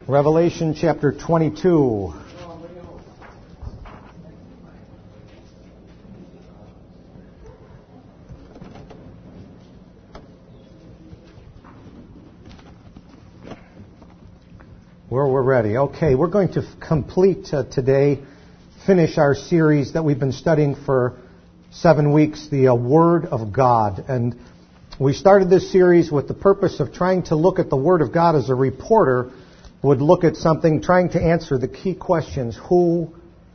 Revelation chapter 22. We're ready. Okay, we're going to complete finish our series that we've been studying for 7 weeks, the Word of God. And we started this series with the purpose of trying to look at the Word of God as a reporter would look at something, trying to answer the key questions: who,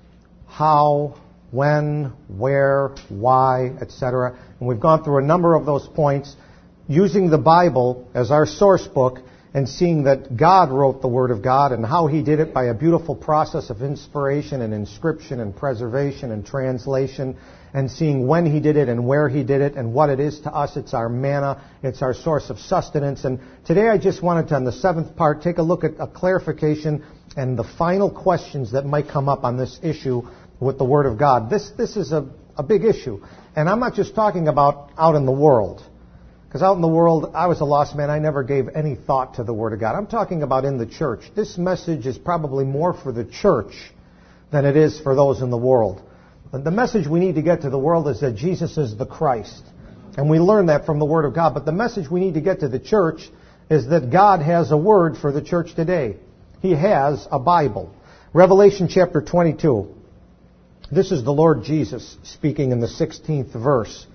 how, when, where, why, etc. And we've gone through a number of those points using the Bible as our source book and seeing that God wrote the Word of God and how He did it by a beautiful process of inspiration and inscription and preservation and translation, and seeing when He did it and where He did it and what it is to us. It's our manna. It's our source of sustenance. And today I just wanted to, on the seventh part, take a look at a clarification and the final questions that might come up on this issue with the Word of God. This is a big issue. And I'm not just talking about out in the world. Because out in the world, I was a lost man. I never gave any thought to the Word of God. I'm talking about in the church. This message is probably more for the church than it is for those in the world. The message we need to get to the world is that Jesus is the Christ. And we learn that from the Word of God. But the message we need to get to the church is that God has a word for the church today. He has a Bible. Revelation chapter 22. This is the Lord Jesus speaking in the 16th verse.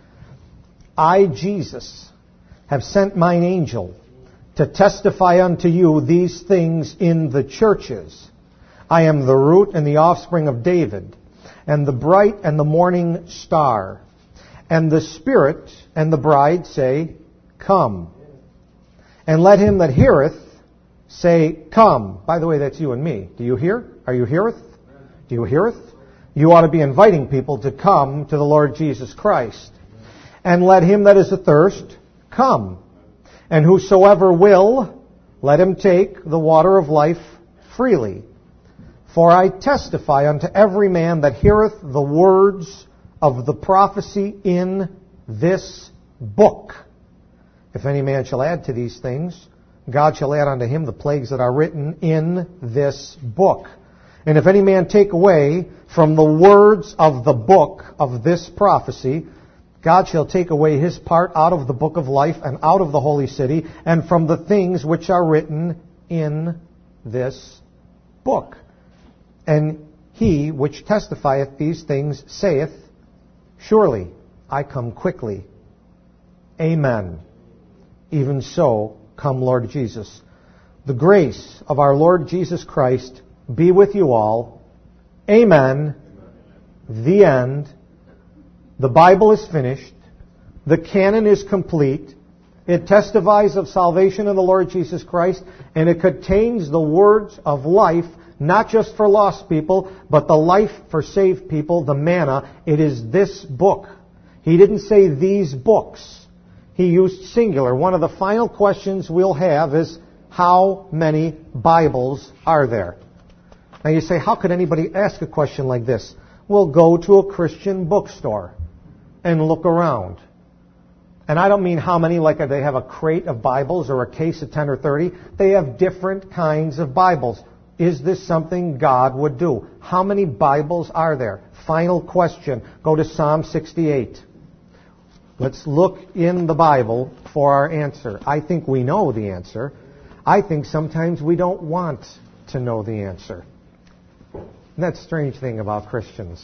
I, Jesus, have sent mine angel to testify unto you these things in the churches. I am the root and the offspring of David, and the bright and the morning star. And the Spirit and the bride say, Come. And let him that heareth say, Come. By the way, that's you and me. Do you hear? Are you heareth? Do you heareth? You ought to be inviting people to come to the Lord Jesus Christ. And let him that is athirst come. And whosoever will, let him take the water of life freely. For I testify unto every man that heareth the words of the prophecy in this book. If any man shall add to these things, God shall add unto him the plagues that are written in this book. And if any man take away from the words of the book of this prophecy, God shall take away his part out of the book of life and out of the holy city and from the things which are written in this book. And he which testifieth these things saith, Surely I come quickly. Amen. Even so, come Lord Jesus. The grace of our Lord Jesus Christ be with you all. Amen. The end. The Bible is finished. The canon is complete. It testifies of salvation in the Lord Jesus Christ, and it contains the words of life, not just for lost people, but the life for saved people, the manna. It is this book. He didn't say these books. He used singular. One of the final questions we'll have is, how many Bibles are there? Now you say, how could anybody ask a question like this? Well, go to a Christian bookstore and look around. And I don't mean how many, like they have a crate of Bibles or a case of 10 or 30. They have different kinds of Bibles. Is this something God would do? How many Bibles are there? Final question. Go to Psalm 68. Let's look in the Bible for our answer. I think we know the answer. I think sometimes we don't want to know the answer. And that's the strange thing about Christians.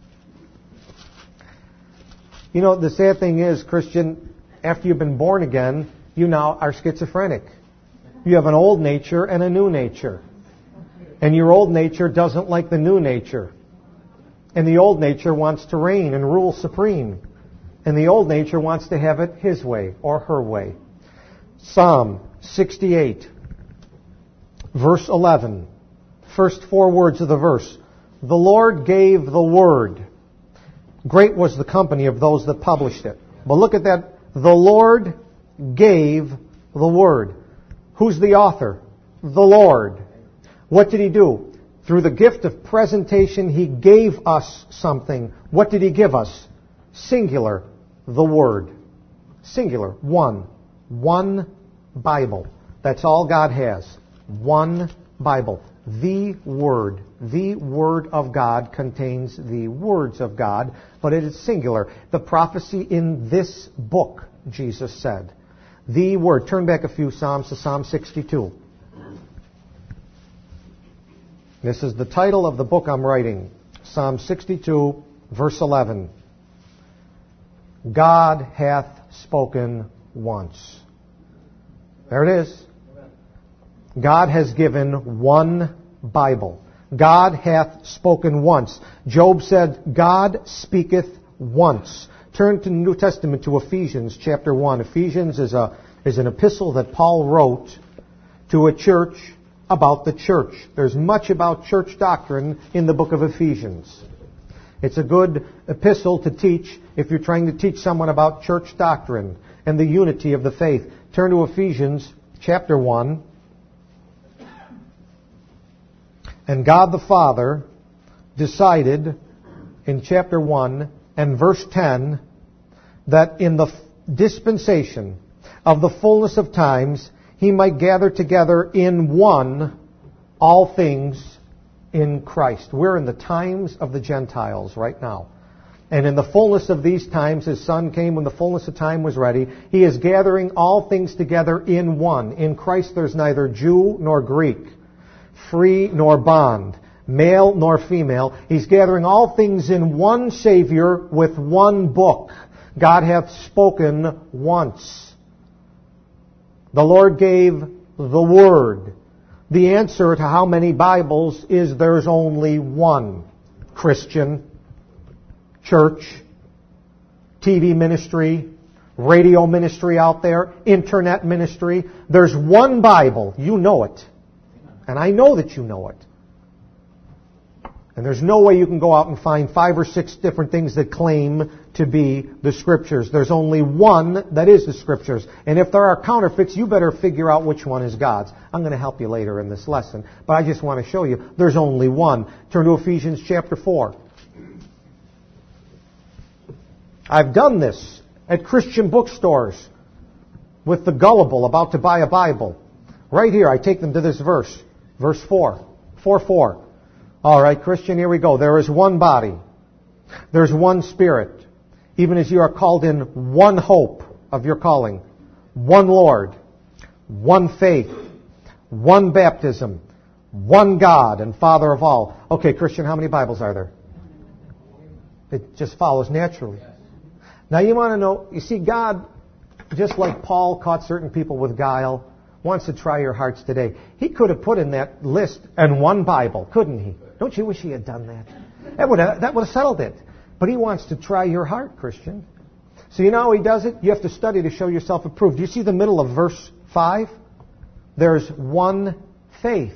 You know, the sad thing is, Christian, after you've been born again, you now are schizophrenic. You have an old nature and a new nature. And your old nature doesn't like the new nature. And the old nature wants to reign and rule supreme. And the old nature wants to have it his way or her way. Psalm 68, verse 11. First 4 words of the verse. The Lord gave the word. Great was the company of those that published it. But look at that. The Lord gave the word. Who's the author? The Lord. What did He do? Through the gift of presentation, He gave us something. What did He give us? Singular. The Word. Singular. One. One Bible. That's all God has. One Bible. The Word. The Word of God contains the words of God, but it is singular. The prophecy in this book, Jesus said. The Word. Turn back a few Psalms to Psalm 62. This is the title of the book I'm writing. Psalm 62, verse 11. God hath spoken once. There it is. God has given one Bible. God hath spoken once. Job said, God speaketh once. Turn to the New Testament to Ephesians chapter 1. Ephesians is an epistle that Paul wrote to a church about the church. There's much about church doctrine in the book of Ephesians. It's a good epistle to teach if you're trying to teach someone about church doctrine and the unity of the faith. Turn to Ephesians chapter 1. And God the Father decided in chapter 1 and verse 10 that in the dispensation of the fullness of times He might gather together in one all things in Christ. We're in the times of the Gentiles right now. And in the fullness of these times, His Son came when the fullness of time was ready. He is gathering all things together in one. In Christ there's neither Jew nor Greek, free nor bond, male nor female. He's gathering all things in one Savior with one book. God hath spoken once. The Lord gave the Word. The answer to how many Bibles is there's only one. Christian, church, TV ministry, radio ministry out there, internet ministry. There's one Bible. You know it. And I know that you know it. And there's no way you can go out and find 5 or 6 different things that claim to be the Scriptures. There's only one that is the Scriptures. And if there are counterfeits, you better figure out which one is God's. I'm going to help you later in this lesson. But I just want to show you there's only one. Turn to Ephesians chapter 4. I've done this at Christian bookstores with the gullible about to buy a Bible. Right here, I take them to this verse. Verse 4. 4:4. All right, Christian, here we go. There is one body. There's one Spirit. Even as you are called in one hope of your calling. One Lord. One faith. One baptism. One God and Father of all. Okay, Christian, how many Bibles are there? It just follows naturally. Now you want to know, you see, God, just like Paul caught certain people with guile, wants to try your hearts today. He could have put in that list and one Bible, couldn't He? Don't you wish He had done that? That would have settled it. But He wants to try your heart, Christian. So you know how He does it? You have to study to show yourself approved. Do you see the middle of verse 5? There's one faith.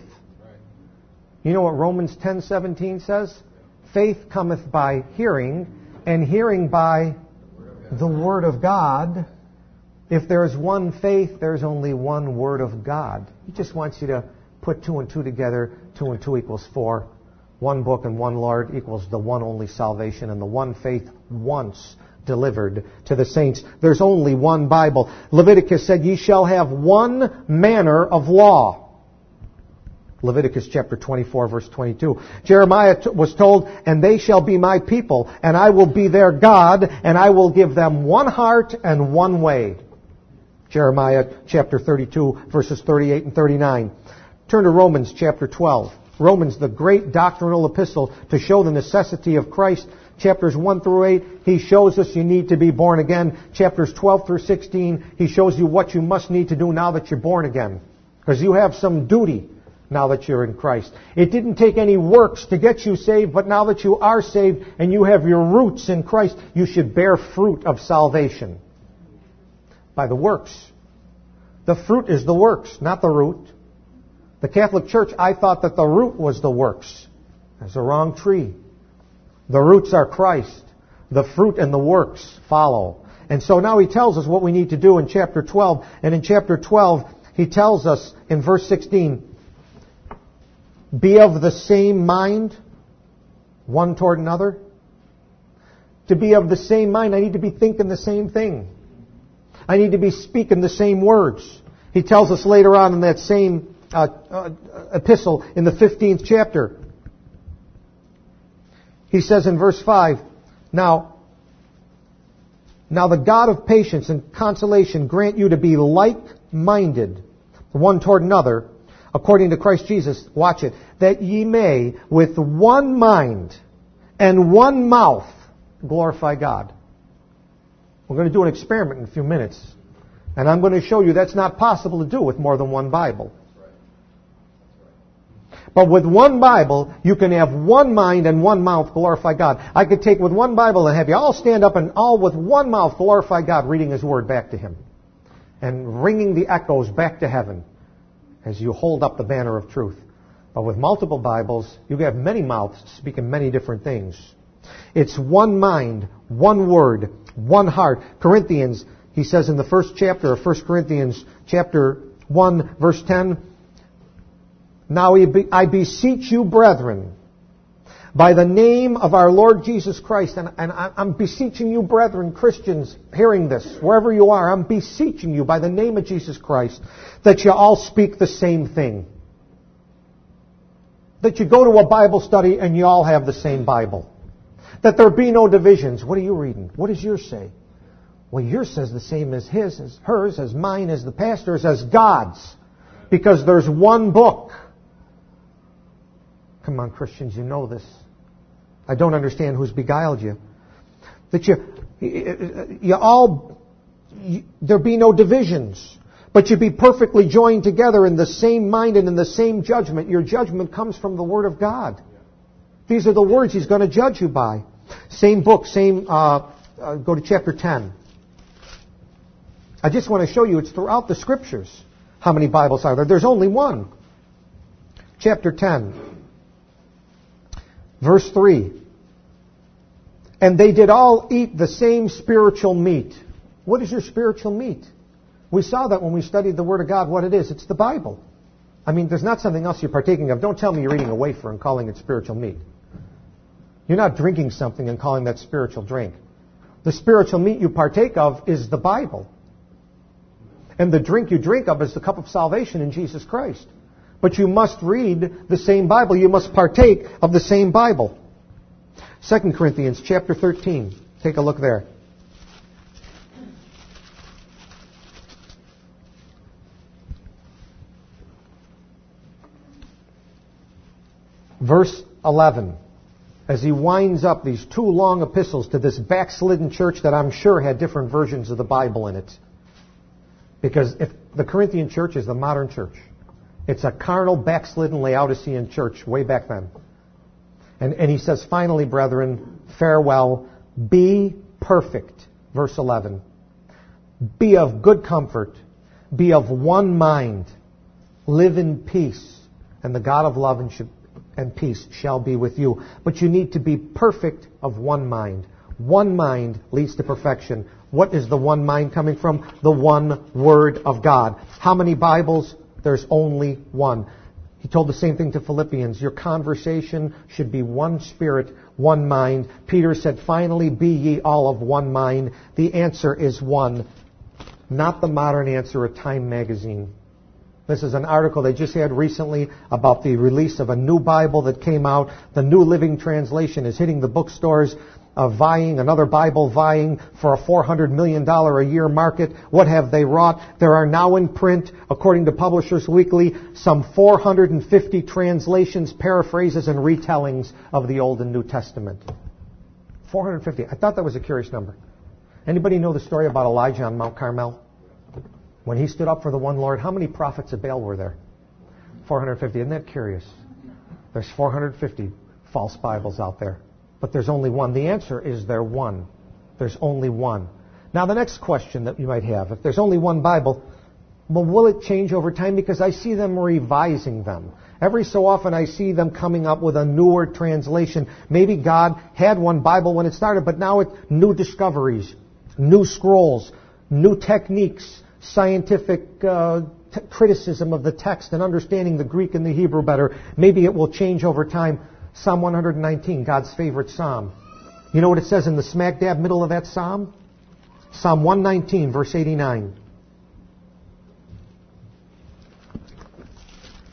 You know what Romans 10:17 says? Faith cometh by hearing, and hearing by the Word of God. If there's one faith, there's only one Word of God. He just wants you to put 2 and 2 together. 2 and 2 equals 4. One book and one Lord equals the one only salvation and the one faith once delivered to the saints. There's only one Bible. Leviticus said, ye shall have one manner of law. Leviticus chapter 24, verse 22. Jeremiah was told, and they shall be my people, and I will be their God, and I will give them one heart and one way. Jeremiah chapter 32, verses 38 and 39. Turn to Romans chapter 12. Romans, the great doctrinal epistle to show the necessity of Christ. Chapters 1 through 8, he shows us you need to be born again. Chapters 12 through 16, he shows you what you must need to do now that you're born again. Because you have some duty now that you're in Christ. It didn't take any works to get you saved, but now that you are saved and you have your roots in Christ, you should bear fruit of salvation. By the works. The fruit is the works, not the root. The Catholic Church, I thought that the root was the works. That's a wrong tree. The roots are Christ. The fruit and the works follow. And so now he tells us what we need to do in chapter 12. And in chapter 12, he tells us in verse 16, be of the same mind, one toward another. To be of the same mind, I need to be thinking the same thing. I need to be speaking the same words. He tells us later on in that same epistle in the 15th chapter. He says in verse 5, Now the God of patience and consolation grant you to be like-minded, one toward another, according to Christ Jesus, watch it, that ye may with one mind and one mouth glorify God. We're going to do an experiment in a few minutes. And I'm going to show you that's not possible to do with more than one Bible. But with one Bible, you can have one mind and one mouth glorify God. I could take with one Bible and have you all stand up and all with one mouth glorify God, reading His Word back to Him. And ringing the echoes back to heaven as you hold up the banner of truth. But with multiple Bibles, you have many mouths speaking many different things. It's one mind, one word, one heart. Corinthians, he says in the first chapter of 1 Corinthians, chapter 1, verse 10, Now I beseech you, brethren, by the name of our Lord Jesus Christ, and I'm beseeching you, brethren, Christians, hearing this, wherever you are, I'm beseeching you by the name of Jesus Christ, that you all speak the same thing. That you go to a Bible study and you all have the same Bible. That there be no divisions. What are you reading? What does yours say? Well, yours says the same as his, as hers, as mine, as the pastor's, as God's. Because there's one book. Come on, Christians, you know this. I don't understand who's beguiled you. That there be no divisions, but you be perfectly joined together in the same mind and in the same judgment. Your judgment comes from the Word of God. These are the words He's going to judge you by. Same book, go to chapter 10. I just want to show you it's throughout the Scriptures. How many Bibles are there? There's only one. Chapter 10. Verse 3. And they did all eat the same spiritual meat. What is your spiritual meat? We saw that when we studied the Word of God, what it is. It's the Bible. I mean, there's not something else you're partaking of. Don't tell me you're eating a wafer and calling it spiritual meat. You're not drinking something and calling that spiritual drink. The spiritual meat you partake of is the Bible. And the drink you drink of is the cup of salvation in Jesus Christ. But you must read the same Bible. You must partake of the same Bible. 2 Corinthians chapter 13. Take a look there. Verse 11. As he winds up these two long epistles to this backslidden church that I'm sure had different versions of the Bible in it. Because if the Corinthian church is the modern church, it's a carnal, backslidden Laodicean church way back then. And he says, finally, brethren, farewell, be perfect. Verse 11. Be of good comfort, be of one mind, live in peace, and the God of love and peace shall be with you. But you need to be perfect of one mind. One mind leads to perfection. What is the one mind coming from? The one Word of God. How many Bibles? There's only one. He told the same thing to Philippians. Your conversation should be one spirit, one mind. Peter said, finally, be ye all of one mind. The answer is one. Not the modern answer, a Time magazine. This is an article they just had recently about the release of a new Bible that came out. The New Living Translation is hitting the bookstores, another Bible vying for a $400 million a year market. What have they wrought? There are now in print, according to Publishers Weekly, some 450 translations, paraphrases, and retellings of the Old and New Testament. 450. I thought that was a curious number. Anybody know the story about Elijah on Mount Carmel? When he stood up for the one Lord, how many prophets of Baal were there? 450. Isn't that curious? There's 450 false Bibles out there. But there's only one. The answer is there one. There's only one. Now the next question that you might have, if there's only one Bible, well, will it change over time? Because I see them revising them. Every so often I see them coming up with a newer translation. Maybe God had one Bible when it started, but now it's new discoveries, new scrolls, new techniques, scientific criticism of the text and understanding the Greek and the Hebrew better. Maybe it will change over time. Psalm 119, God's favorite psalm. You know what it says in the smack dab middle of that psalm? Psalm 119, verse 89.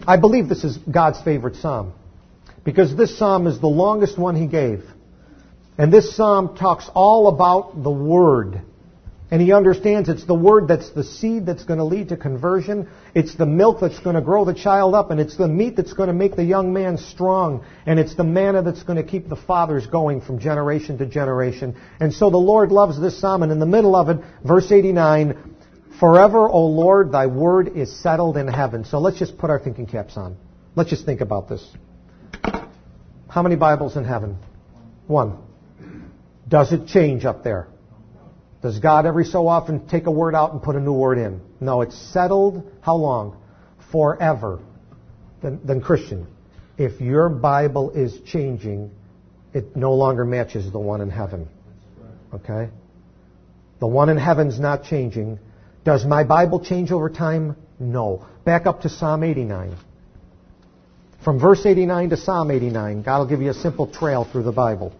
I believe this is God's favorite psalm, because this psalm is the longest one He gave. And this psalm talks all about the Word. And He understands it's the Word that's the seed that's going to lead to conversion. It's the milk that's going to grow the child up. And it's the meat that's going to make the young man strong. And it's the manna that's going to keep the fathers going from generation to generation. And so the Lord loves this psalm. And in the middle of it, verse 89, forever, O Lord, thy word is settled in heaven. So let's just put our thinking caps on. Let's just think about this. How many Bibles in heaven? One. Does it change up there? Does God every so often take a word out and put a new word in? No, it's settled. How long? Forever. Then Christian, if your Bible is changing, it no longer matches the one in heaven. Okay? The one in heaven's not changing. Does my Bible change over time? No. Back up to Psalm 89. From verse 89 to Psalm 89, God will give you a simple trail through the Bible.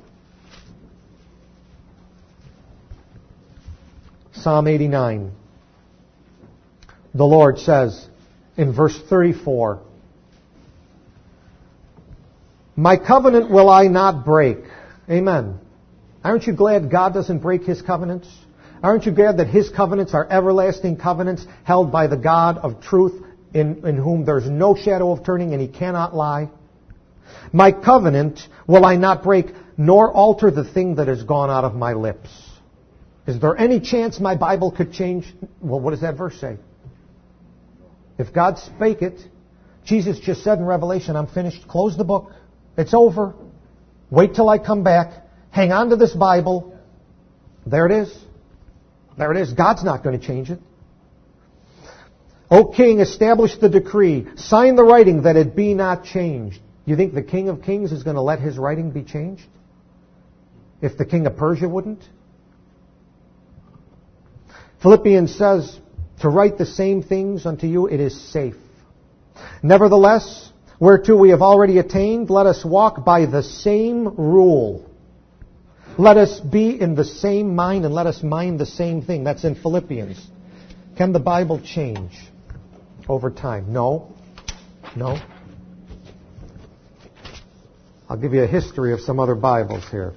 Psalm 89. The Lord says in verse 34, my covenant will I not break. Amen. Aren't you glad God doesn't break His covenants? Aren't you glad that His covenants are everlasting covenants held by the God of truth in whom there's no shadow of turning and He cannot lie? My covenant will I not break, nor alter the thing that has gone out of my lips. Is there any chance my Bible could change? Well, what does that verse say? If God spake it, Jesus just said in Revelation, I'm finished. Close the book. It's over. Wait till I come back. Hang on to this Bible. There it is. There it is. God's not going to change it. O King, establish the decree. Sign the writing that it be not changed. You think the King of Kings is going to let His writing be changed? If the King of Persia wouldn't? Philippians says, to write the same things unto you, it is safe. Nevertheless, whereto we have already attained, let us walk by the same rule. Let us be in the same mind and let us mind the same thing. That's in Philippians. Can the Bible change over time? No. No. I'll give you a history of some other Bibles here.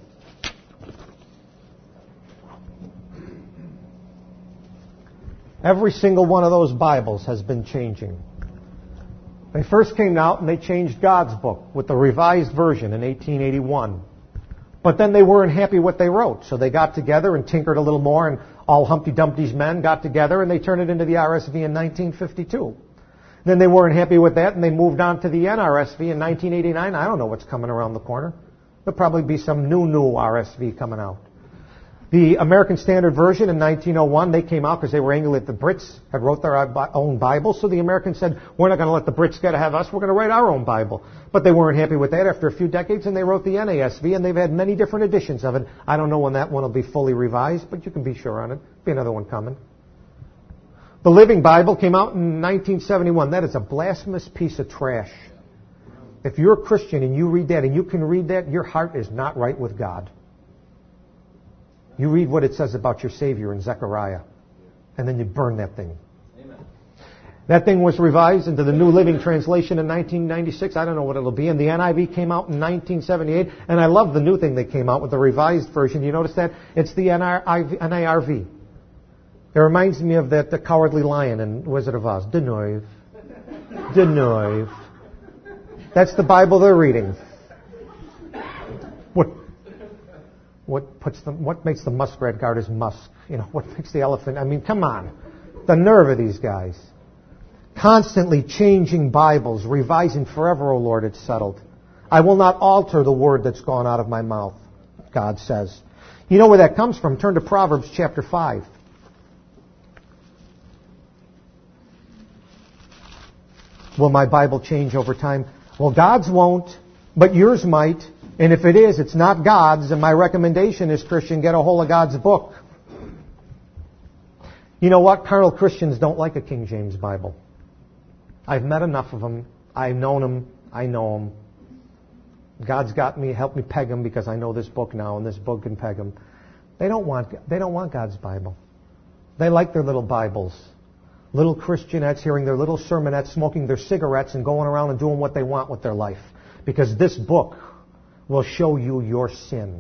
Every single one of those Bibles has been changing. They first came out and they changed God's book with the Revised Version in 1881. But then they weren't happy what they wrote, so they got together and tinkered a little more, and all Humpty Dumpty's men got together and they turned it into the RSV in 1952. Then they weren't happy with that and they moved on to the NRSV in 1989. I don't know what's coming around the corner. There'll probably be some new RSV coming out. The American Standard Version in 1901, they came out because they were angry that the Brits had wrote their own Bible. So the Americans said, we're not going to let the Brits get to have us. We're going to write our own Bible. But they weren't happy with that after a few decades, and they wrote the NASV, and they've had many different editions of it. I don't know when that one will be fully revised, but you can be sure on it. Be another one coming. The Living Bible came out in 1971. That is a blasphemous piece of trash. If you're a Christian and you read that, and you can read that, your heart is not right with God. You read what it says about your Savior in Zechariah, and then you burn that thing. Amen. That thing was revised into the New Living Translation in 1996. I don't know what it'll be. And the NIV came out in 1978. And I love the new thing they came out with, the revised version. You notice that? It's the NIRV. It reminds me of the Cowardly Lion in Wizard of Oz. Deneuve. That's the Bible they're reading. What makes the muskrat guard his musk? You know, what makes the elephant? I mean, come on. The nerve of these guys. Constantly changing Bibles, revising forever, O Lord, it's settled. I will not alter the word that's gone out of my mouth, God says. You know where that comes from? Turn to Proverbs chapter 5. Will my Bible change over time? Well, God's won't, but yours might. And if it is, it's not God's, and my recommendation is, Christian, get a hold of God's book. You know what? Carnal Christians don't like a King James Bible. I've met enough of them. I've known them. I know them. God's got me, helped me peg them because I know this book now, and this book can peg them. They don't want God's Bible. They like their little Bibles. Little Christianettes hearing their little sermonettes, smoking their cigarettes, and going around and doing what they want with their life. Because this book will show you your sin.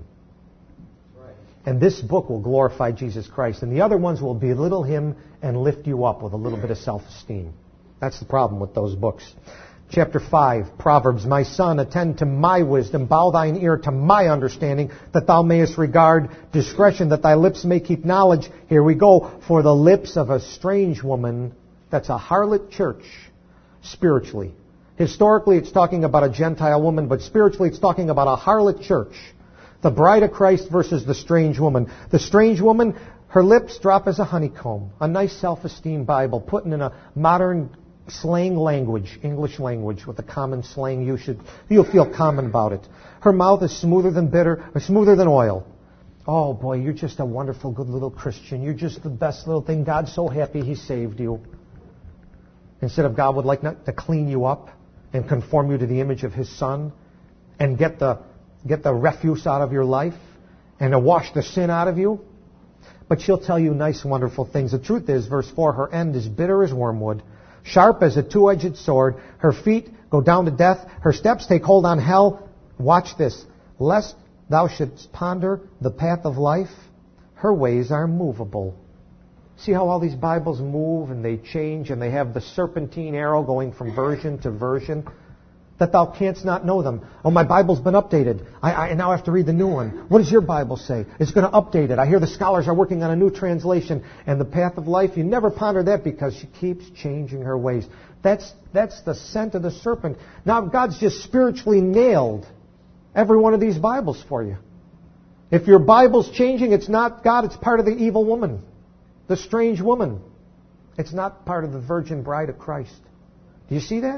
And this book will glorify Jesus Christ. And the other ones will belittle Him and lift you up with a little bit of self-esteem. That's the problem with those books. Chapter 5, Proverbs. My son, attend to my wisdom. Bow thine ear to my understanding, that thou mayest regard discretion, that thy lips may keep knowledge. Here we go. For the lips of a strange woman, that's a harlot church, spiritually. Historically, it's talking about a Gentile woman, but spiritually, it's talking about a harlot church. The bride of Christ versus the strange woman. The strange woman, her lips drop as a honeycomb. A nice self-esteem Bible, put in a modern slang language, English language, with a common slang you'll feel common about it. Her mouth is smoother than oil. Oh boy, you're just a wonderful, good little Christian. You're just the best little thing. God's so happy He saved you. Instead of God would like to clean you up and conform you to the image of His Son and get the refuse out of your life and to wash the sin out of you. But she'll tell you nice, wonderful things. The truth is, verse 4, her end is bitter as wormwood, sharp as a two-edged sword. Her feet go down to death. Her steps take hold on hell. Watch this. Lest thou shouldst ponder the path of life, her ways are movable. See how all these Bibles move and they change and they have the serpentine arrow going from version to version? That thou canst not know them. Oh, my Bible's been updated. I now have to read the new one. What does your Bible say? It's going to update it. I hear the scholars are working on a new translation. And the path of life, you never ponder that because she keeps changing her ways. That's the scent of the serpent. Now God's just spiritually nailed every one of these Bibles for you. If your Bible's changing, it's not God, it's part of the evil woman, the strange woman. It's not part of the virgin bride of Christ. Do you see that?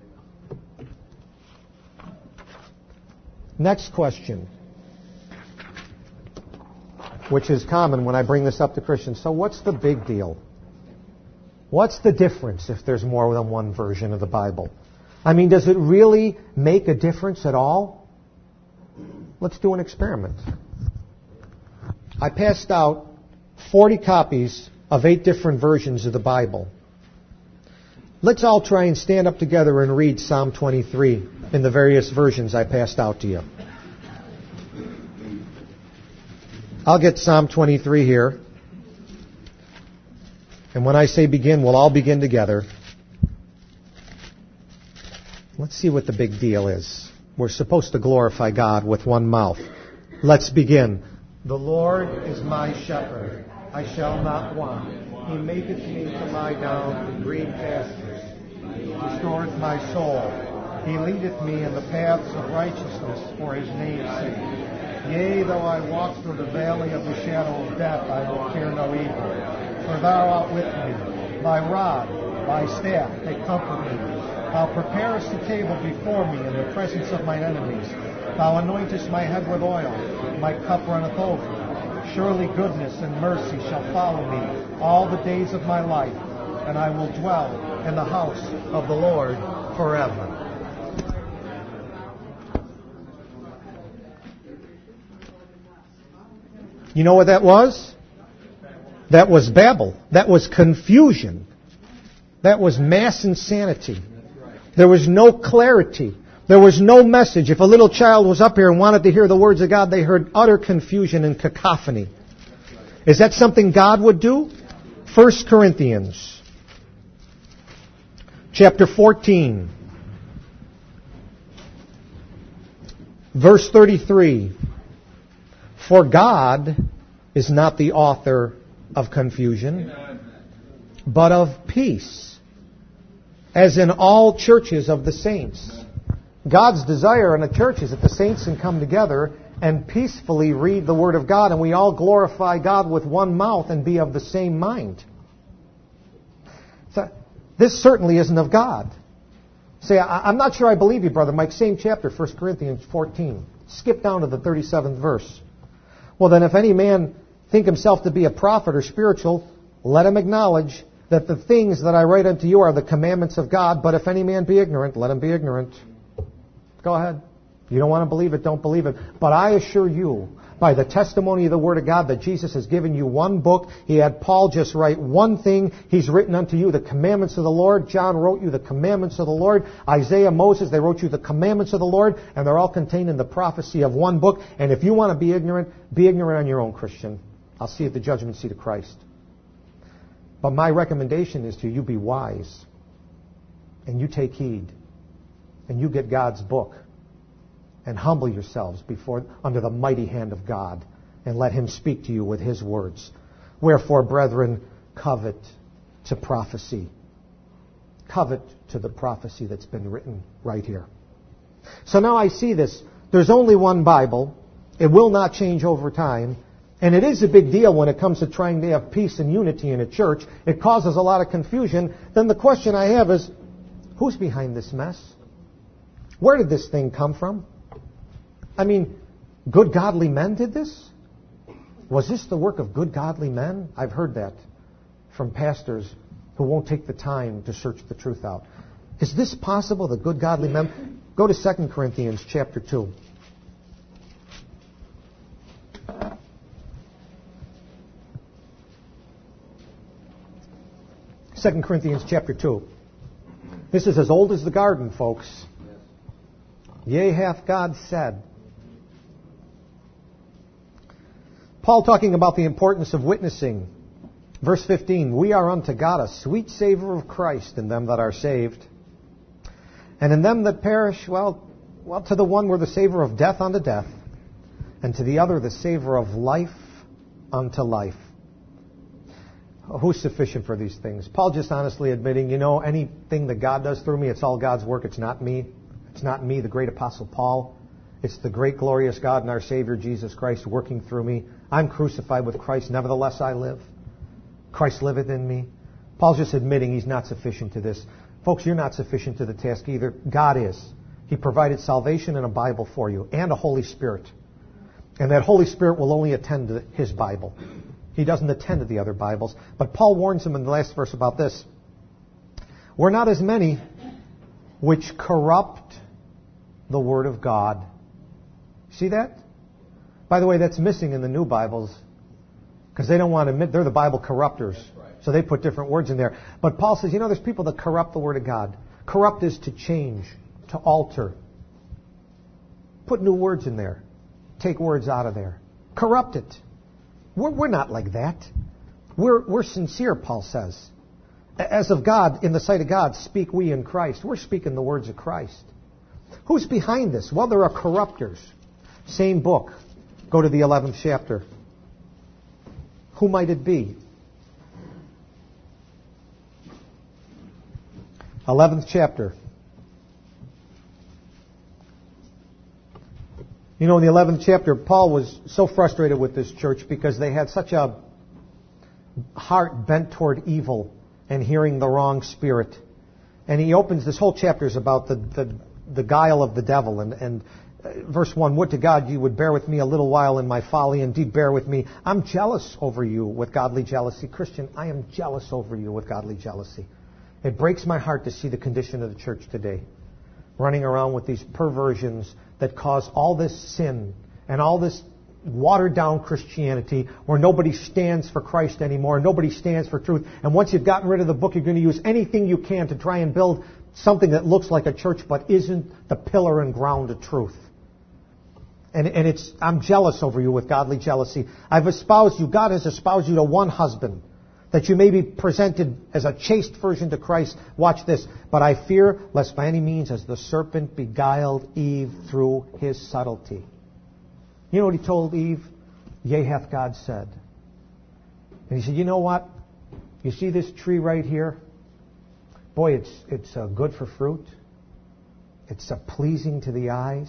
Next question, which is common when I bring this up to Christians. So what's the big deal? What's the difference if there's more than one version of the Bible? I mean, does it really make a difference at all? Let's do an experiment. I passed out 40 copies of 8 different versions of the Bible. Let's all try and stand up together and read Psalm 23 in the various versions I passed out to you. I'll get Psalm 23 here. And when I say begin, we'll all begin together. Let's see what the big deal is. We're supposed to glorify God with one mouth. Let's begin. The Lord is my shepherd. I shall not want. He maketh me to lie down in green pastures. He restoreth my soul. He leadeth me in the paths of righteousness for His name's sake. Yea, though I walk through the valley of the shadow of death, I will fear no evil. For Thou art with me. Thy rod, Thy staff, they comfort me. Thou preparest a table before me in the presence of mine enemies. Thou anointest my head with oil. My cup runneth over. Surely goodness and mercy shall follow me all the days of my life, and I will dwell in the house of the Lord forever. You know what that was? That was Babel. That was confusion. That was mass insanity. There was no clarity. There was no message. If a little child was up here and wanted to hear the words of God, they heard utter confusion and cacophony. Is that something God would do? 1 Corinthians chapter 14, verse 33. For God is not the author of confusion, but of peace, as in all churches of the saints. God's desire in a church is that the saints can come together and peacefully read the Word of God, and we all glorify God with one mouth and be of the same mind. So, this certainly isn't of God. Say, I'm not sure I believe you, Brother Mike. Same chapter, 1 Corinthians 14. Skip down to the 37th verse. Well, then if any man think himself to be a prophet or spiritual, let him acknowledge that the things that I write unto you are the commandments of God. But if any man be ignorant, let him be ignorant. Go ahead. You don't want to believe it, don't believe it. But I assure you by the testimony of the Word of God that Jesus has given you one book. He had Paul just write one thing. He's written unto you the commandments of the Lord. John wrote you the commandments of the Lord. Isaiah, Moses, they wrote you the commandments of the Lord, and they're all contained in the prophecy of one book. And if you want to be ignorant on your own, Christian. I'll see you at the judgment seat of Christ. But my recommendation is to you be wise, and you take heed, and you get God's book, and humble yourselves under the mighty hand of God, and let Him speak to you with His words. Wherefore, brethren, covet to prophecy. Covet to the prophecy that's been written right here. So now I see this. There's only one Bible. It will not change over time. And it is a big deal when it comes to trying to have peace and unity in a church. It causes a lot of confusion. Then the question I have is, who's behind this mess? Where did this thing come from? I mean, good godly men did this? Was this the work of good godly men? I've heard that from pastors who won't take the time to search the truth out. Is this possible, the good godly men? Go to 2 Corinthians chapter 2. 2 Corinthians chapter 2. This is as old as the garden, folks. Yea, hath God said. Paul talking about the importance of witnessing. Verse 15, we are unto God a sweet savor of Christ in them that are saved. And in them that perish, well, to the one we're the savor of death unto death, and to the other the savor of life unto life. Who's sufficient for these things? Paul just honestly admitting, anything that God does through me, it's all God's work. It's not me. It's not me, the great apostle Paul. It's the great glorious God and our Savior Jesus Christ working through me. I'm crucified with Christ. Nevertheless I live. Christ liveth in me. Paul's just admitting he's not sufficient to this. Folks, you're not sufficient to the task either. God is. He provided salvation and a Bible for you and a Holy Spirit. And that Holy Spirit will only attend to His Bible. He doesn't attend to the other Bibles. But Paul warns him in the last verse about this. We're not as many which corrupt the Word of God. See that? By the way, that's missing in the new Bibles because they don't want to admit they're the Bible corruptors. Right. So they put different words in there. But Paul says, there's people that corrupt the Word of God. Corrupt is to change, to alter. Put new words in there. Take words out of there. Corrupt it. We're not like that. We're sincere, Paul says. As of God, in the sight of God, speak we in Christ. We're speaking the words of Christ. Who's behind this? Well, there are corruptors. Same book. Go to the 11th chapter. Who might it be? 11th chapter. In the 11th chapter, Paul was so frustrated with this church because they had such a heart bent toward evil and hearing the wrong spirit. And he opens, this whole chapter is about the guile of the devil. And verse 1, would to God you would bear with me a little while in my folly. Indeed, bear with me. I'm jealous over you with godly jealousy. Christian, I am jealous over you with godly jealousy. It breaks my heart to see the condition of the church today. Running around with these perversions that cause all this sin and all this watered-down Christianity where nobody stands for Christ anymore, nobody stands for truth. And once you've gotten rid of the book, you're going to use anything you can to try and build something that looks like a church but isn't the pillar and ground of truth. And I'm jealous over you with godly jealousy. I've espoused you, God has espoused you to one husband, that you may be presented as a chaste virgin to Christ. Watch this. But I fear, lest by any means as the serpent beguiled Eve through his subtlety. You know what he told Eve? Yea, hath God said. And he said, you know what? You see this tree right here? Boy, it's good for fruit. It's pleasing to the eyes.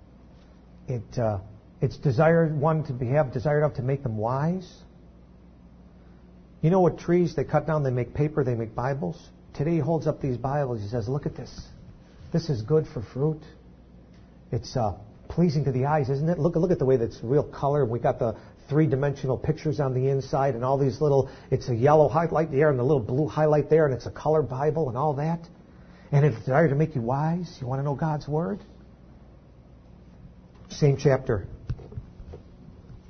It's desired one to have desired of to make them wise. You know what trees they cut down? They make paper, they make Bibles. Today he holds up these Bibles. He says, look at this. This is good for fruit. It's pleasing to the eyes, isn't it? Look at the way that's real color. We got the three-dimensional pictures on the inside and all these little, it's a yellow highlight there and a little blue highlight there and it's a color Bible and all that. And it's desired to make you wise. You want to know God's Word? Same chapter.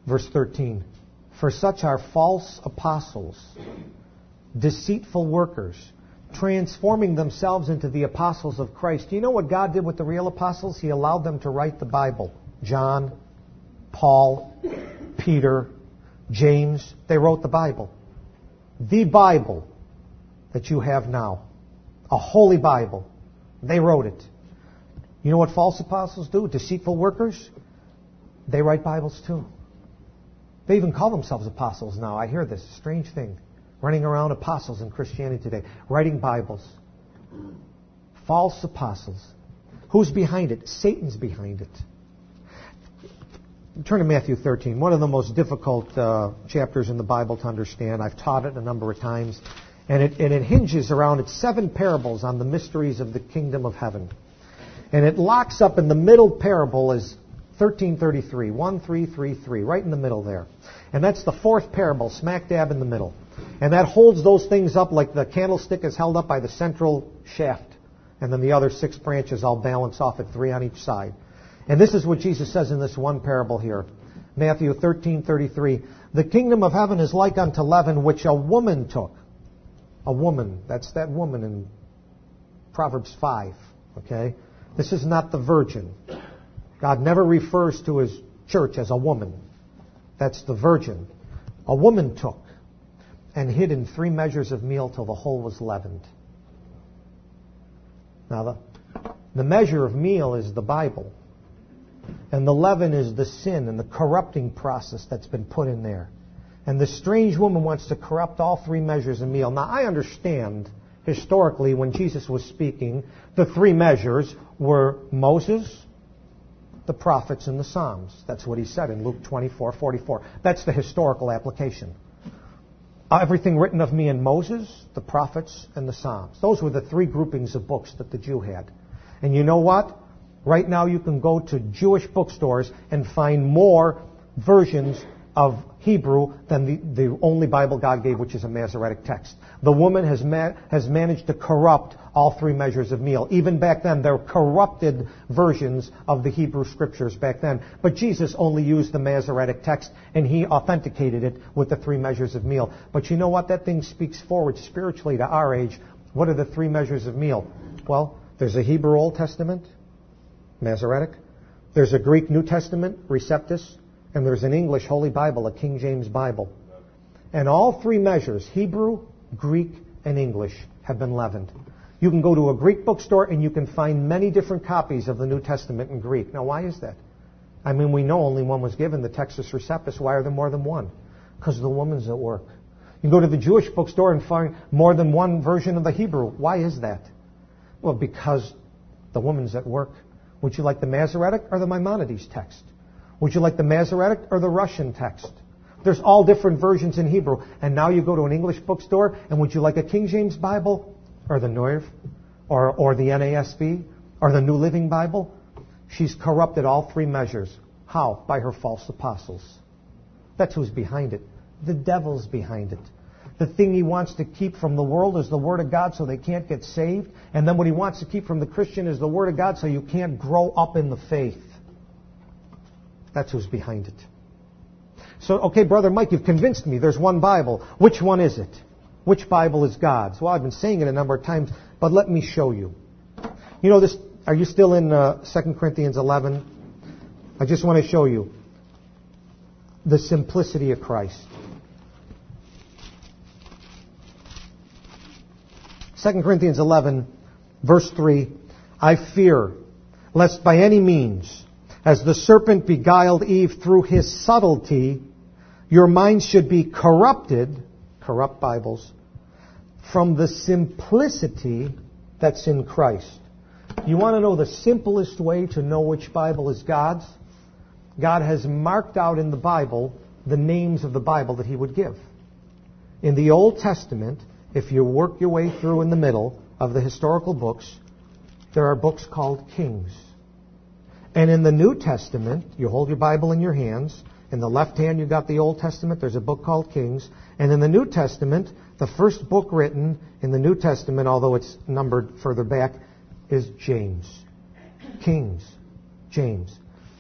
Verse 13. For such are false apostles, deceitful workers, transforming themselves into the apostles of Christ. Do you know what God did with the real apostles? He allowed them to write the Bible. John, Paul, Peter, James, they wrote the Bible. The Bible that you have now. A holy Bible. They wrote it. You know what false apostles do? Deceitful workers? They write Bibles too. They even call themselves apostles now. I hear this strange thing. Running around apostles in Christianity today. Writing Bibles. False apostles. Who's behind it? Satan's behind it. Turn to Matthew 13. One of the most difficult chapters in the Bible to understand. I've taught it a number of times. And it hinges around its 7 parables on the mysteries of the kingdom of heaven. And it locks up in the middle parable as 1333, 1333, right in the middle there. And that's the 4th parable, smack dab in the middle. And that holds those things up like the candlestick is held up by the central shaft. And then the other 6 branches all balance off at 3 on each side. And this is what Jesus says in this one parable here. Matthew 13:33. The kingdom of heaven is like unto leaven which a woman took. A woman. That's that woman in Proverbs 5. Okay? This is not the virgin. God never refers to His church as a woman. That's the virgin. A woman took and hid in 3 measures of meal till the whole was leavened. Now, the measure of meal is the Bible. And the leaven is the sin and the corrupting process that's been put in there. And the strange woman wants to corrupt all 3 measures of meal. Now, I understand historically when Jesus was speaking, the 3 measures were Moses, the prophets, and the Psalms. That's what he said in Luke 24:44. That's the historical application. Everything written of me in Moses, the prophets, and the Psalms. Those were the 3 groupings of books that the Jew had. And you know what? Right now you can go to Jewish bookstores and find more versions of Hebrew than the only Bible God gave, which is a Masoretic text. The woman has managed to corrupt all 3 measures of meal. Even back then, there were corrupted versions of the Hebrew scriptures back then. But Jesus only used the Masoretic text, and He authenticated it with the 3 measures of meal. But you know what? That thing speaks forward spiritually to our age. What are the 3 measures of meal? Well, there's a Hebrew Old Testament, Masoretic. There's a Greek New Testament, Receptus. And there's an English Holy Bible, a King James Bible. And all 3 measures, Hebrew, Greek, and English, have been leavened. You can go to a Greek bookstore and you can find many different copies of the New Testament in Greek. Now, why is that? I mean, we know only one was given, the Textus Receptus. Why are there more than one? Because the woman's at work. You go to the Jewish bookstore and find more than one version of the Hebrew. Why is that? Well, because the woman's at work. Would you like the Masoretic or the Maimonides text? Would you like the Masoretic or the Russian text? There's all different versions in Hebrew. And now you go to an English bookstore, and would you like a King James Bible? Or the Neuv? Or the NASB? Or the New Living Bible? She's corrupted all 3 measures. How? By her false apostles. That's who's behind it. The devil's behind it. The thing he wants to keep from the world is the Word of God so they can't get saved. And then what he wants to keep from the Christian is the Word of God so you can't grow up in the faith. That's who's behind it. So, okay, Brother Mike, you've convinced me there's one Bible. Which one is it? Which Bible is God's? Well, I've been saying it a number of times, but let me show you. You know this, are you still in 2 Corinthians 11? I just want to show you the simplicity of Christ. 2 Corinthians 11, verse 3, I fear, lest by any means, as the serpent beguiled Eve through his subtlety, your minds should be corrupted, corrupt Bibles, from the simplicity that's in Christ. You want to know the simplest way to know which Bible is God's? God has marked out in the Bible the names of the Bible that He would give. In the Old Testament, if you work your way through in the middle of the historical books, there are books called Kings. And in the New Testament, you hold your Bible in your hands. In the left hand, you got the Old Testament. There's a book called Kings. And in the New Testament, the first book written in the New Testament, although it's numbered further back, is James. Kings. James.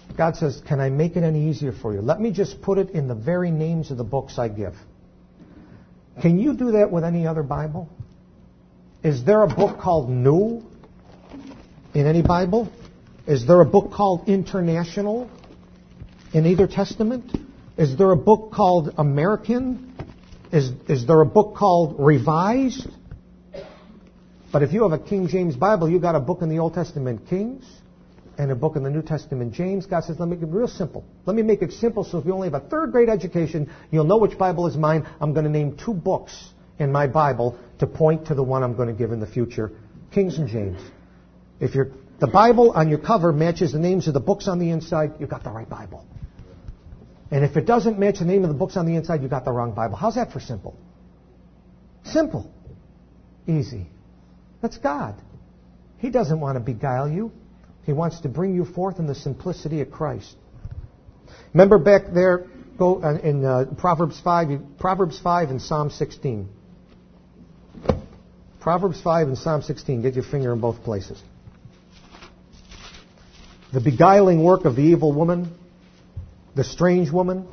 God says, can I make it any easier for you? Let me just put it in the very names of the books I give. Can you do that with any other Bible? Is there a book called New in any Bible? Is there a book called International in either Testament? Is there a book called American? Is there a book called Revised? But if you have a King James Bible, you got a book in the Old Testament, Kings, and a book in the New Testament, James. God says, let me make it real simple. Let me make it simple so if you only have a third grade education, you'll know which Bible is mine. I'm going to name 2 books in my Bible to point to the one I'm going to give in the future, Kings and James. If the Bible on your cover matches the names of the books on the inside, you've got the right Bible. And if it doesn't match the name of the books on the inside, you've got the wrong Bible. How's that for simple? Simple. Easy. That's God. He doesn't want to beguile you. He wants to bring you forth in the simplicity of Christ. Remember back there, go in Proverbs 5 and Psalm 16. Proverbs 5 and Psalm 16. Get your finger in both places. The beguiling work of the evil woman, the strange woman.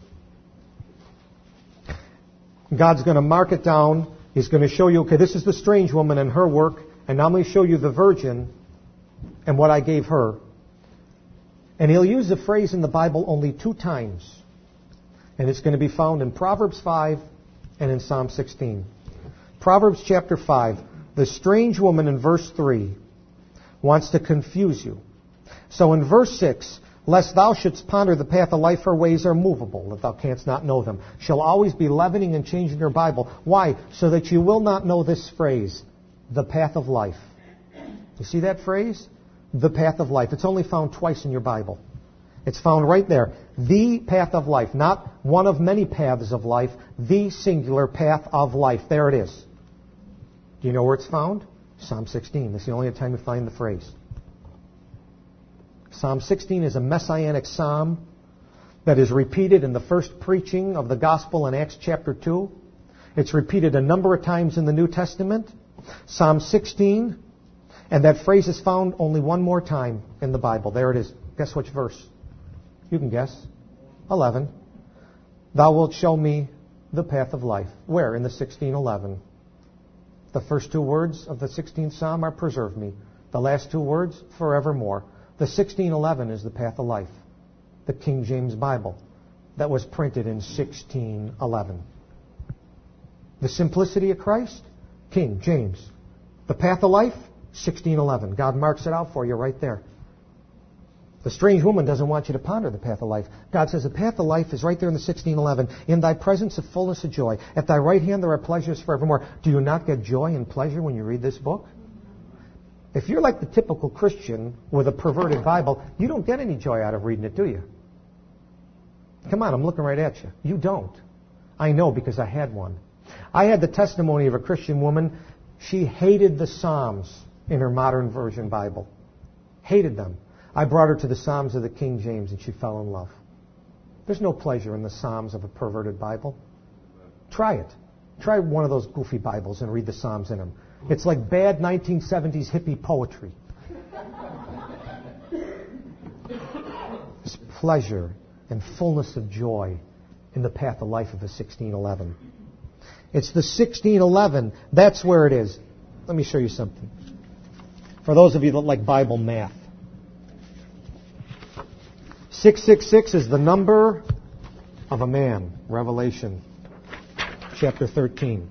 God's going to mark it down. He's going to show you, okay, this is the strange woman and her work, and now I'm going to show you the virgin and what I gave her. And he'll use the phrase in the Bible only 2 times. And it's going to be found in Proverbs 5 and in Psalm 16. Proverbs chapter 5, the strange woman in verse 3 wants to confuse you. So in verse 6, lest thou shouldst ponder the path of life, her ways are movable, that thou canst not know them. She'll always be leavening and changing your Bible. Why? So that you will not know this phrase, the path of life. You see that phrase? The path of life. It's only found twice in your Bible. It's found right there. The path of life. Not one of many paths of life. The singular path of life. There it is. Do you know where it's found? Psalm 16. That's the only time you find the phrase. Psalm 16 is a messianic psalm that is repeated in the first preaching of the gospel in Acts chapter 2. It's repeated a number of times in the New Testament. Psalm 16. And that phrase is found only one more time in the Bible. There it is. Guess which verse? You can guess. 11. Thou wilt show me the path of life. Where? In the 16:11. The first 2 words of the 16th Psalm are preserve me. The last 2 words, forevermore. The 16:11 is the path of life. The King James Bible that was printed in 1611. The simplicity of Christ, King James. The path of life, 1611. God marks it out for you right there. The strange woman doesn't want you to ponder the path of life. God says the path of life is right there in the 1611. In thy presence of fullness of joy. At thy right hand there are pleasures forevermore. Do you not get joy and pleasure when you read this book? If you're like the typical Christian with a perverted Bible, you don't get any joy out of reading it, do you? Come on, I'm looking right at you. You don't. I know because I had one. I had the testimony of a Christian woman. She hated the Psalms in her modern version Bible. Hated them. I brought her to the Psalms of the King James and she fell in love. There's no pleasure in the Psalms of a perverted Bible. Try it. Try one of those goofy Bibles and read the Psalms in them. It's like bad 1970s hippie poetry. There's pleasure and fullness of joy in the path of life of the 1611. It's the 1611. That's where it is. Let me show you something. For those of you that like Bible math. 666 is the number of a man. Revelation chapter 13.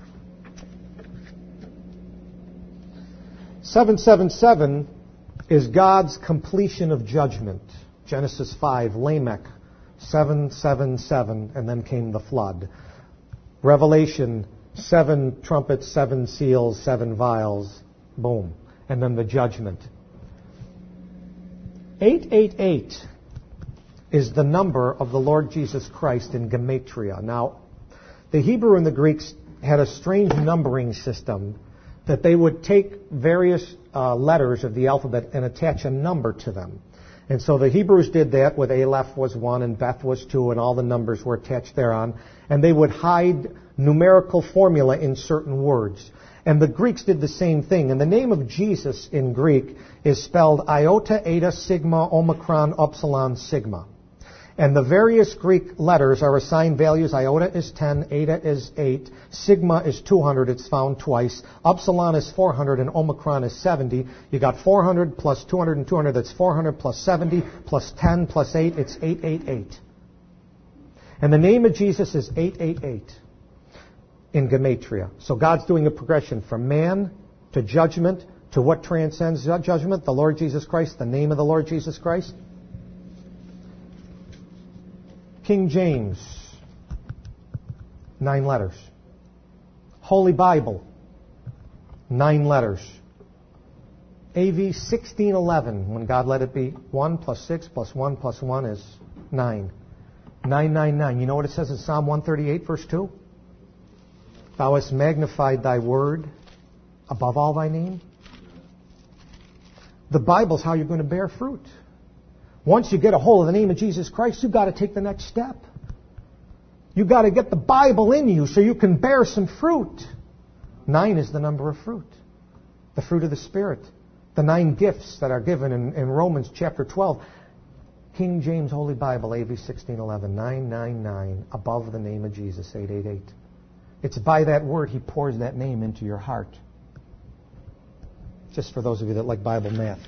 777 is God's completion of judgment. Genesis 5, Lamech, 777, and then came the flood. Revelation, 7 trumpets, 7 seals, 7 vials, boom. And then the judgment. 888 is the number of the Lord Jesus Christ in Gematria. Now, the Hebrew and the Greeks had a strange numbering system that they would take various letters of the alphabet and attach a number to them. And so the Hebrews did that with Aleph was 1 and Beth was 2 and all the numbers were attached thereon. And they would hide numerical formula in certain words. And the Greeks did the same thing. And the name of Jesus in Greek is spelled iota, eta, sigma, omicron, upsilon, sigma. And the various Greek letters are assigned values. Iota is 10, eta is 8, sigma is 200, it's found twice, upsilon is 400, and omicron is 70. You got 400 plus 200 and 200, that's 400 plus 70 plus 10 plus 8, it's 888. And the name of Jesus is 888 in Gematria. So God's doing a progression from man to judgment to what transcends judgment, the Lord Jesus Christ, the name of the Lord Jesus Christ. King James, 9 letters. Holy Bible, 9 letters. AV 1611, when God let it be 1 plus 6 plus 1 plus 1 is 9. 999. You know what it says in Psalm 138, verse 2? Thou hast magnified thy word above all thy name. The Bible's how you're going to bear fruit. Once you get a hold of the name of Jesus Christ, you've got to take the next step. You've got to get the Bible in you so you can bear some fruit. 9 is the number of fruit. The fruit of the Spirit. The 9 gifts that are given in Romans chapter 12. King James Holy Bible, AV 1611, 999, above the name of Jesus, 888. It's by that word He pours that name into your heart. Just for those of you that like Bible math.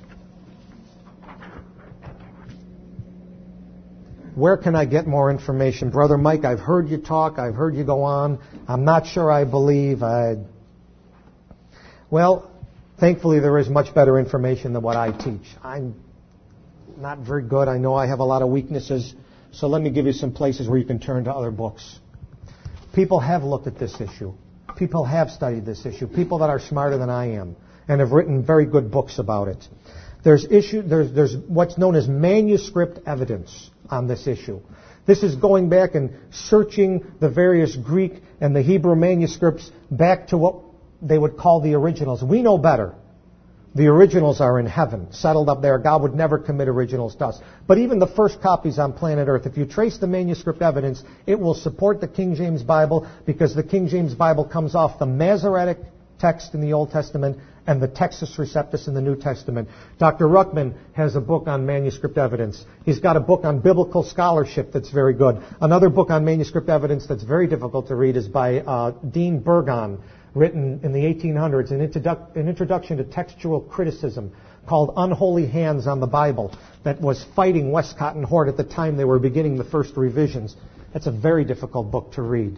Where can I get more information? Brother Mike, I've heard you talk. I've heard you go on. I'm not sure I believe. Well, thankfully there is much better information than what I teach. I'm not very good. I know I have a lot of weaknesses. So let me give you some places where you can turn to other books. People have looked at this issue. People have studied this issue. People that are smarter than I am and have written very good books about it. There's what's known as manuscript evidence on this issue. This is going back and searching the various Greek and the Hebrew manuscripts back to what they would call the originals. We know better. The originals are in heaven, settled up there. God would never commit originals to us. But even the first copies on planet Earth, if you trace the manuscript evidence, it will support the King James Bible because the King James Bible comes off the Masoretic text in the Old Testament and the Textus Receptus in the New Testament. Dr. Ruckman has a book on manuscript evidence. He's got a book on biblical scholarship that's very good. Another book on manuscript evidence that's very difficult to read is by Dean Burgon, written in the 1800s, an introduction to textual criticism called Unholy Hands on the Bible that was fighting Westcott and Hort at the time they were beginning the first revisions. That's a very difficult book to read.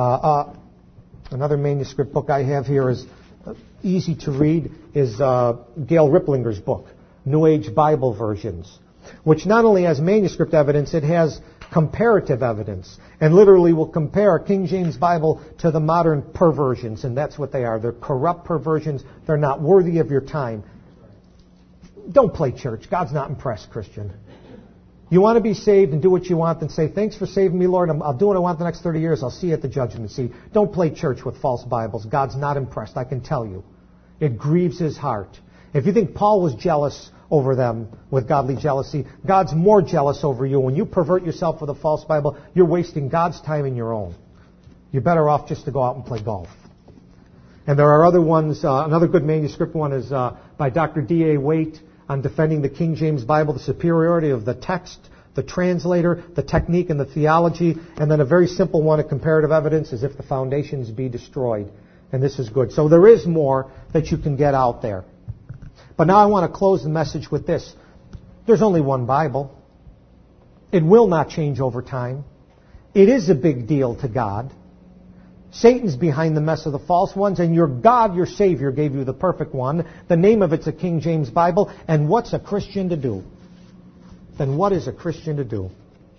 Another manuscript book I have here is easy to read is Gail Riplinger's book, New Age Bible Versions, which not only has manuscript evidence, it has comparative evidence, and literally will compare King James Bible to the modern perversions, and that's what they are. They're corrupt perversions. They're not worthy of your time. Don't play church. God's not impressed, Christian. You want to be saved and do what you want, then say, thanks for saving me, Lord. I'll do what I want the next 30 years. I'll see you at the judgment seat. Don't play church with false Bibles. God's not impressed, I can tell you. It grieves His heart. If you think Paul was jealous over them with godly jealousy, God's more jealous over you. When you pervert yourself with a false Bible, you're wasting God's time and your own. You're better off just to go out and play golf. And there are other ones. Another good manuscript one is by Dr. D.A. Waite on defending the King James Bible, the superiority of the text, the translator, the technique, and the theology. And then a very simple one, a comparative evidence, is if the foundations be destroyed. And this is good. So there is more that you can get out there. But now I want to close the message with this. There's only one Bible. It will not change over time. It is a big deal to God. Satan's behind the mess of the false ones, and your God, your Savior, gave you the perfect one. The name of it's a King James Bible. And what's a Christian to do? Then what is a Christian to do?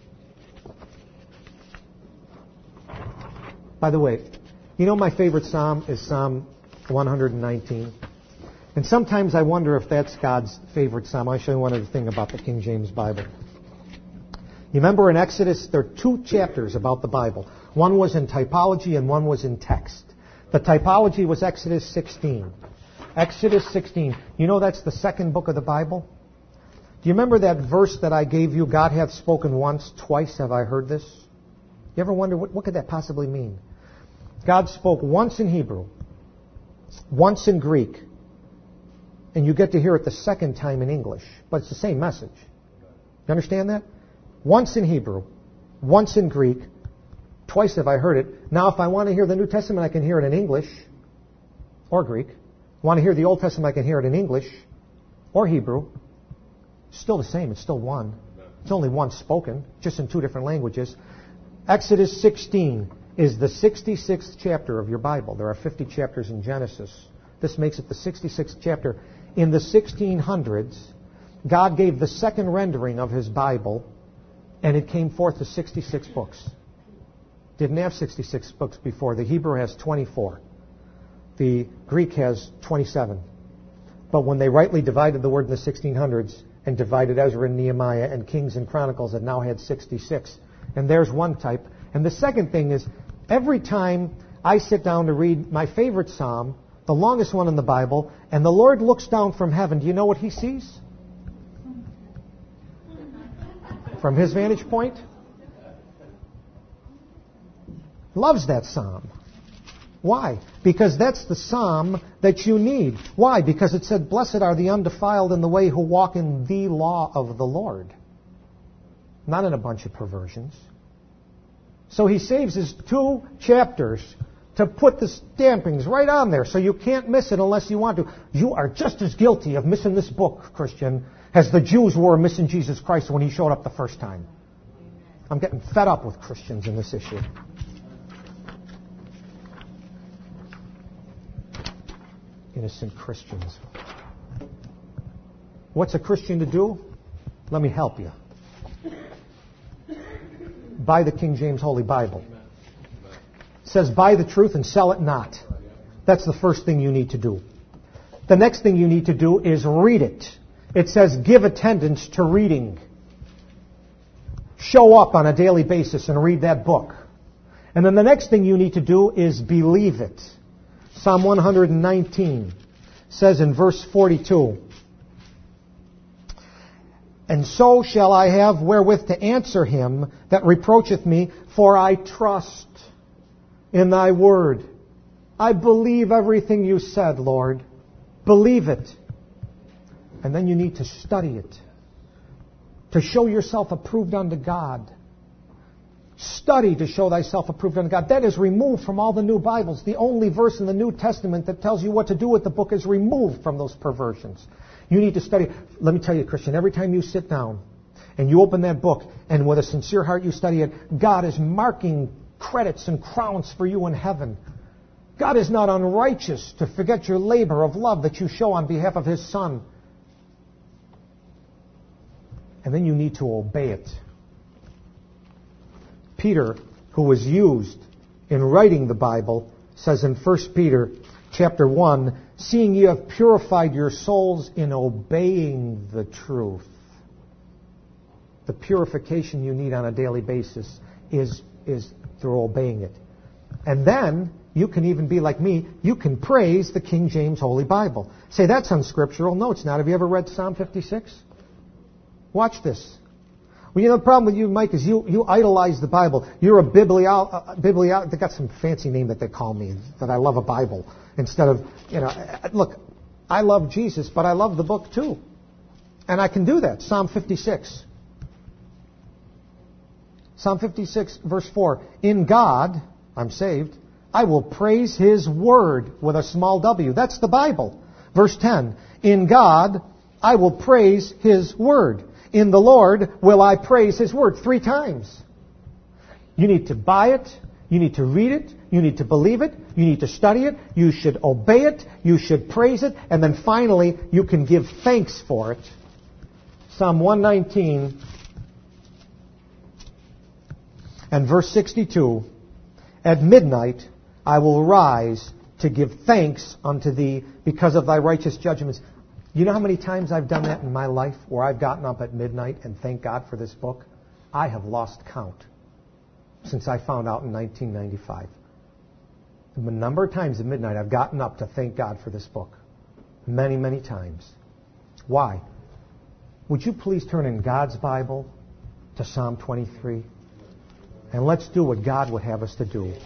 By the way, you know my favorite psalm is Psalm 119. And sometimes I wonder if that's God's favorite psalm. I'll show you one other thing about the King James Bible. You remember in Exodus, there are 2 chapters about the Bible. One was in typology and one was in text. The typology was Exodus 16. Exodus 16. You know that's the second book of the Bible? Do you remember that verse that I gave you, God hath spoken once, twice have I heard this? You ever wonder what could that possibly mean? God spoke once in Hebrew, once in Greek, and you get to hear it the second time in English. But it's the same message. You understand that? Once in Hebrew, once in Greek, twice have I heard it. Now, if I want to hear the New Testament, I can hear it in English or Greek. Want to hear the Old Testament, I can hear it in English or Hebrew. Still the same. It's still one. It's only one spoken, just in two different languages. Exodus 16 is the 66th chapter of your Bible. There are 50 chapters in Genesis. This makes it the 66th chapter. In the 1600s, God gave the second rendering of His Bible, and it came forth to 66 books. Didn't have 66 books before. The Hebrew has 24. The Greek has 27. But when they rightly divided the word in the 1600s and divided Ezra and Nehemiah and Kings and Chronicles, it now had 66. And there's one type. And the second thing is, every time I sit down to read my favorite psalm, the longest one in the Bible, and the Lord looks down from heaven, do you know what He sees? From His vantage point? Loves that psalm. Why? Because that's the psalm that you need. Why? Because it said, "Blessed are the undefiled in the way who walk in the law of the Lord." Not in a bunch of perversions. So He saves His 2 chapters to put the stampings right on there so you can't miss it unless you want to. You are just as guilty of missing this book, Christian, as the Jews were missing Jesus Christ when He showed up the first time. I'm getting fed up with Christians in this issue. Innocent Christians. What's a Christian to do? Let me help you. Buy the King James Holy Bible. It says buy the truth and sell it not. That's the first thing you need to do. The next thing you need to do is read it. It says give attendance to reading. Show up on a daily basis and read that book. And then the next thing you need to do is believe it. Psalm 119 says in verse 42, "And so shall I have wherewith to answer him that reproacheth me, for I trust in thy word." I believe everything you said, Lord. Believe it. And then you need to study it. To show yourself approved unto God. Study to show thyself approved unto God. That is removed from all the new Bibles. The only verse in the New Testament that tells you what to do with the book is removed from those perversions. You need to study. Let me tell you, Christian, every time you sit down and you open that book and with a sincere heart you study it, God is marking credits and crowns for you in heaven. God is not unrighteous to forget your labor of love that you show on behalf of His Son. And then you need to obey it. Peter, who was used in writing the Bible, says in 1 Peter chapter 1, "Seeing you have purified your souls in obeying the truth." The purification you need on a daily basis is through obeying it. And then you can even be like me. You can praise the King James Holy Bible. Say, that's unscriptural. No, it's not. Have you ever read Psalm 56? Watch this. Well, you know, the problem with you, Mike, is you idolize the Bible. You're a they got some fancy name that they call me, that I love a Bible. Instead of, look, I love Jesus, but I love the book too. And I can do that. Psalm 56. Psalm 56, verse 4. "In God," I'm saved, "I will praise His word," with a small w. That's the Bible. Verse 10. "In God, I will praise His word. In the Lord will I praise His word." 3 times. You need to buy it. You need to read it. You need to believe it. You need to study it. You should obey it. You should praise it. And then finally, you can give thanks for it. Psalm 119 and verse 62. "At midnight I will rise to give thanks unto Thee because of Thy righteous judgments." You know how many times I've done that in my life where I've gotten up at midnight and thanked God for this book? I have lost count since I found out in 1995. The number of times at midnight I've gotten up to thank God for this book. Many, many times. Why? Would you please turn in God's Bible to Psalm 23? And let's do what God would have us to do.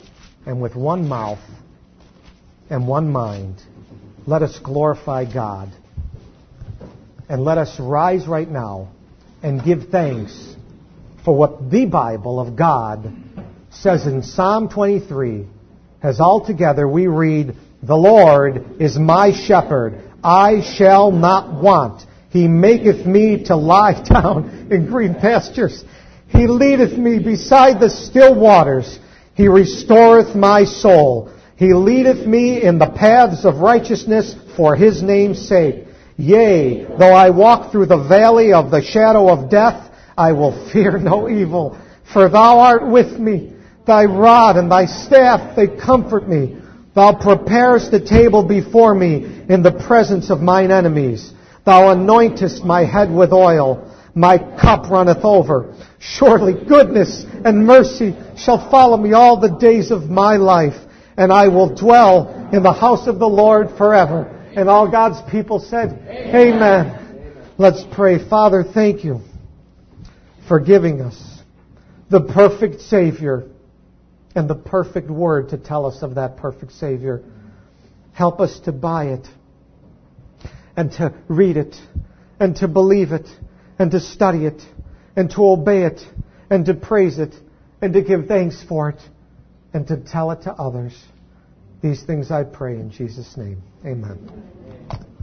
and with one mouth and one mind, let us glorify God. And let us rise right now and give thanks for what the Bible of God says in Psalm 23. As altogether we read, "The Lord is my shepherd, I shall not want. He maketh me to lie down in green pastures. He leadeth me beside the still waters. He restoreth my soul. He leadeth me in the paths of righteousness for His name's sake. Yea, though I walk through the valley of the shadow of death, I will fear no evil, for Thou art with me. Thy rod and Thy staff, they comfort me. Thou preparest the table before me in the presence of mine enemies. Thou anointest my head with oil. My cup runneth over. Surely goodness and mercy shall follow me all the days of my life, and I will dwell in the house of the Lord forever." And all God's people said, Amen. Let's pray. Father, thank You for giving us the perfect Savior and the perfect Word to tell us of that perfect Savior. Help us to buy it and to read it and to believe it and to study it and to obey it and to praise it and to give thanks for it and to tell it to others. These things I pray in Jesus' name. Amen.